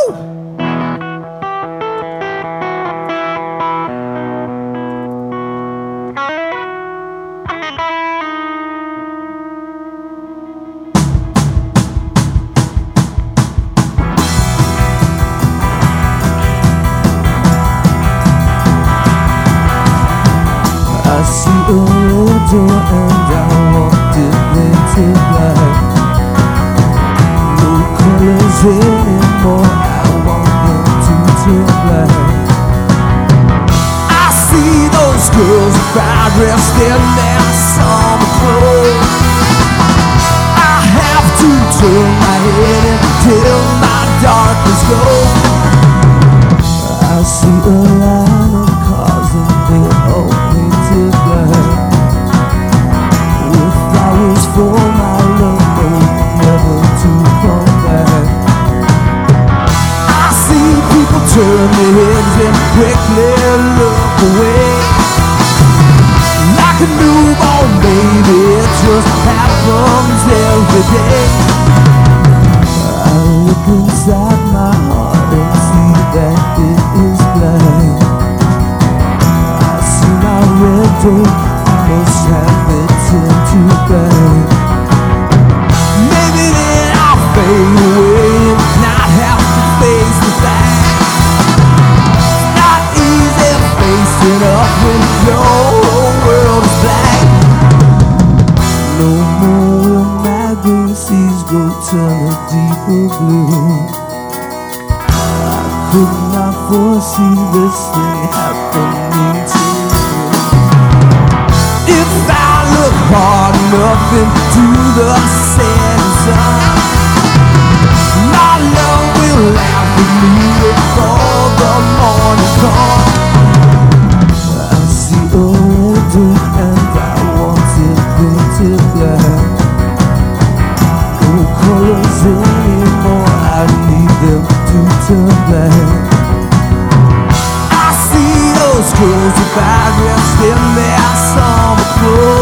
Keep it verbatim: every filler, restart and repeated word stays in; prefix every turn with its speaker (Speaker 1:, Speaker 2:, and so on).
Speaker 1: I see a red door and I walked it into black. No colors anymore, I want them to turn black. I see those girls proud dressed in their summer clothes. I have to turn my head until my darkness goes. I see a line of cars and they're all painted black, with flowers for my love, never to come back. I see people turn their heads and quickly look away, like a newborn baby, it just happens every day. I look inside my heart and see that it is black. I see my red door, I must have it turned to black. Maybe then I'll fade away and not have to face the fact. It's not easy facing up when your whole world is black. No more will my green seas go turn a deeper blue. I could not foresee this thing happening to me. If I look hard enough into the setting sun, my love will laugh with me before the morning comes. I see a red door and I want it painted black. No colors anymore, I need them to turn black. I see those girls with eyes dressed in their summer clothes.